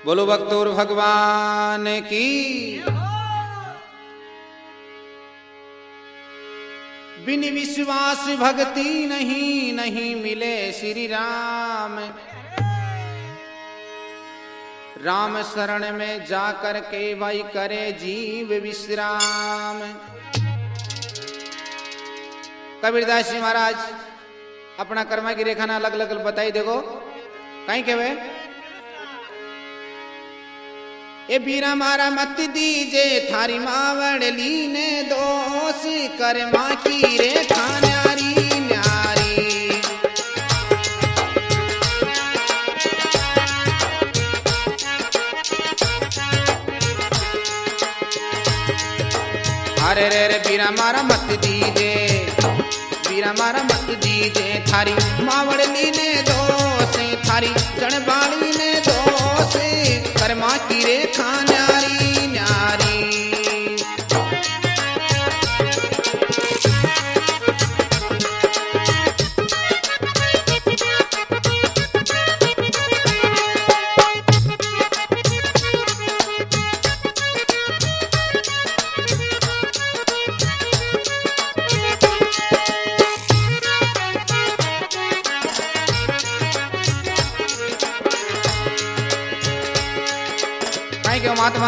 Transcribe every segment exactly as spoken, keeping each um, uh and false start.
बोलो भक्तोर भगवान की। बिन विश्वास भक्ति नहीं नहीं मिले श्री राम। राम शरण में जाकर के भाई करे जीव विश्राम। कबीरदास जी महाराज अपना कर्मा की रेखा ना अलग अलग बताई देखो कहीं के वे ए बीरा मारा मत दीजे थारी मावड़ लीने दोष कर्मा की रेखा न्यारी न्यारी। अरे रे रे बीरा मारा मत दीजे बीरा मारा मत दीजे थारी मावड़ लीने दोष थारी जनबाड़ी ने दोष कर्मा की रेखा न्यारी न्यारी। क्यों महात्मा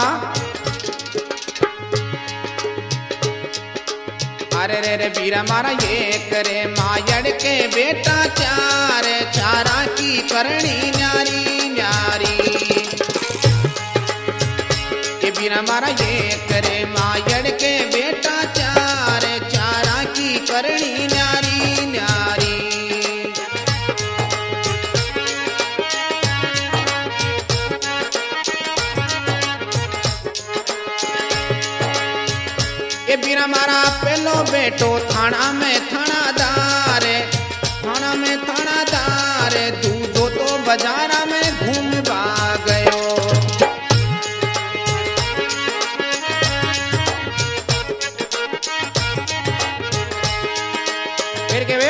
अरे रे रे बीरा मारा ये करे मायड़ के बेटा चार चारा की करणी न्यारी न्यारी। ये बीरा मारा ये करे मायड़ के बेटा चार चारा की करणी न्यारी न्यारी। ये बीरा मारा पेलो बेटो थाना में थानादार थाना में थानादार दूधो तो बाजारा में घूम बा गयो। फिर के वे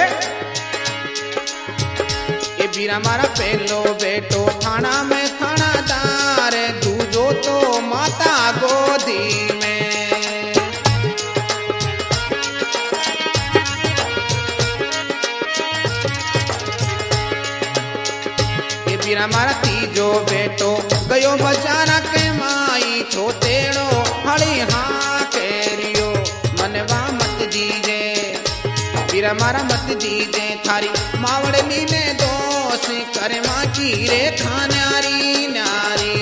ये बीरा मारा पेलो बेटो थाना में थानादार दूधो तो माता गोदी में। बीरा मारा तीजो बेटो गयो बजारा के माई छोतेड़ो हड़ी हाँ केरियो मनवा मत दीजे बीरा मारा मत दीजे थारी मावड़ लीने दोष कर्मा की रेखा न्यारी न्यारी।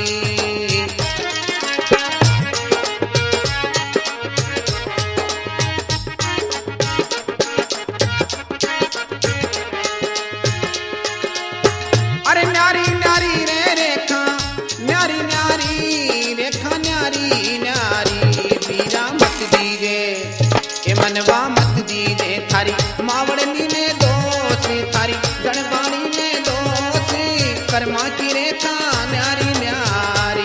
अरे न्यारी न्यारी रे रेखा न्यारी न्यारी रेखा न्यारी न्यारी। बीरा मत दीजे ए मनवा मत दीजे थारी मावड़ लीने दोष थारी गणबाणी ने दोष कर्मा की रेखा न्यारी न्यारी।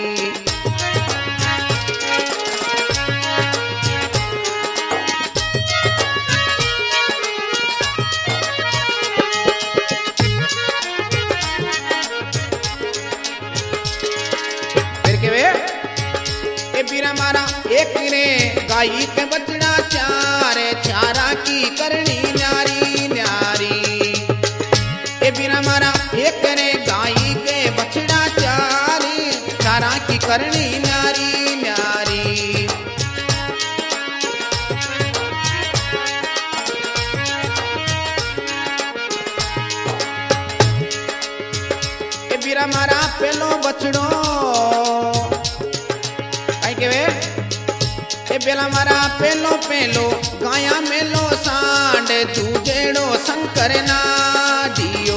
बीरा मारा एक रे गाई के बछड़ा चार चारा की करणी न्यारी न्यारी। ए बीरा मारा एक रे गाई के बछड़ा चार चारा की करणी न्यारी न्यारी। ए बीरा मारा पेलो बछड़ो ए बेला मारा पेलो पेलो गाया मेलो सांड दूजेड़ो शंकर ना दियो।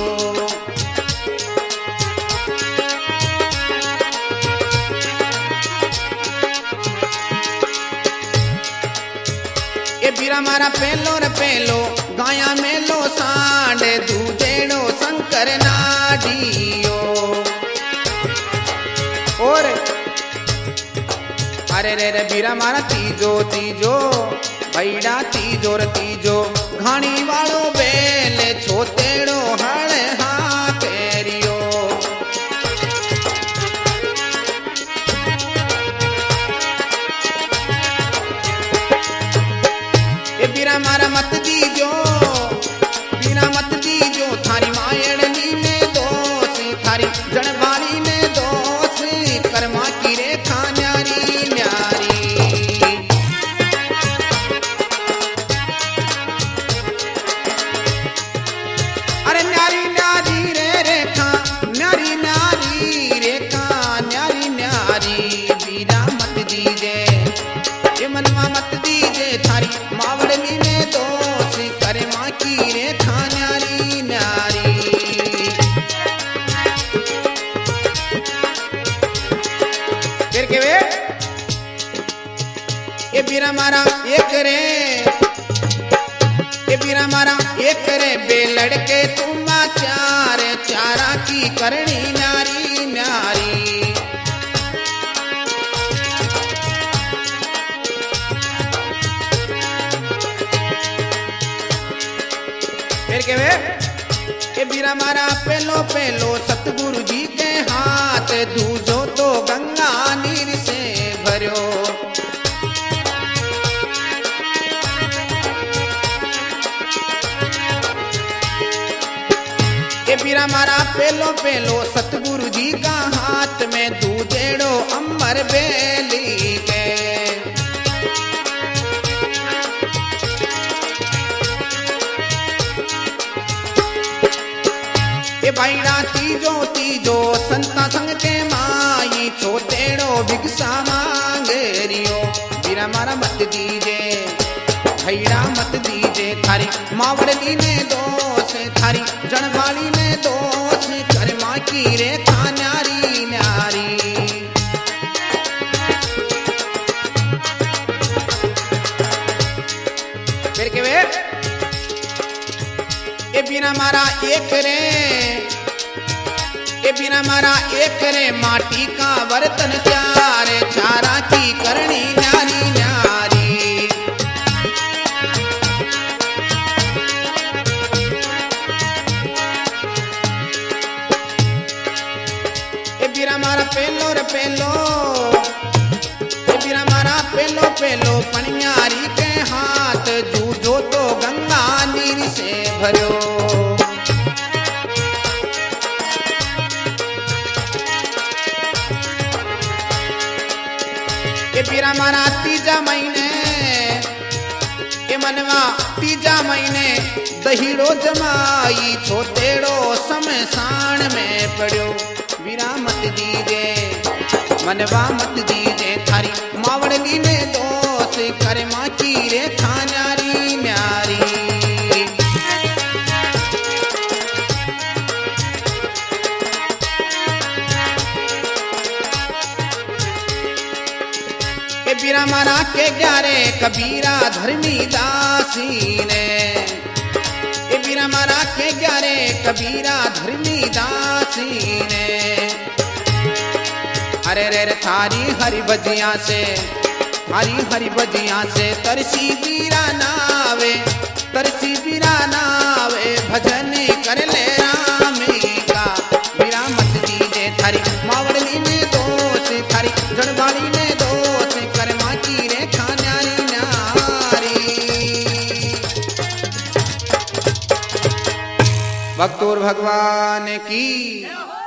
ए बीरा मारा पेलो रे पेलो गाया मेलो सांड दूजेड़ो शंकर ना दियो। और अरे रे रे बीरा मारा तीजो तीजो भैड़ा तीजो रे तीजो घाणी वालो बेल छोतेड़ो हड़ हाँ केरियो। मारा एक रे ए बीरा मारा एक रे बे लड़के तुम चार चारा की करनी न्यारी न्यारी फिर के वे ए बीरा मारा पेलो पेलो सतगुरु जी के हाथ दूजो तो गंगा नीर से भर्यो ए बीरा मारा पेलो पेलो सतगुरु जी का हाथ में दूजेड़ो अमर बेली के ए भाईड़ा तीजो तीजो संता संग के माई छोटेड़ो भिक्षा मांगेरियो बीरा मारा मत दीजे भाईड़ा मत दीजे थारी मावड़ली ने दोष थारी जनवाली ने दोष कर्मा की रेखा न्यारी न्यारी फिर के वे ए बिना मारा एक रे ए बिना मारा एक रे माटी का बर्तन चार चारा की करनी न्यारी न्यारी ए बिना मारा पेलो रे पेलो ए बिना मारा पेलो पेलो पनियारी के हाथ जूझो तो गंगा नीर से भरो ए बीरा मारा तीजा महीने ए मनवा तीजा महीने दहीड़ो जमाई छोटेड़ो समसान में पड़ो बीरा मत दीजे मनवा मत दीजे थारी मावड़ली ने दोष कर्मा की रेखा न्यारी न्यारी बीरा मारा के ग्यारे कबीरा धर्मी दासी ने ए बीरा मारा के ग्यारे कबीरा धर्मी दासी ने अरे रे रे थारी हरि भजिया से हरी हरि भजिया से तरसी बीरा नावे तरसी बीरा नावे भजन कर ले रामी का बीरा मत दीजे थारी मावड़ली ने दोष थारी जनवाली ने दोष कर्मा की रेखा न्यारी न्यारी भक्तोर भगवान की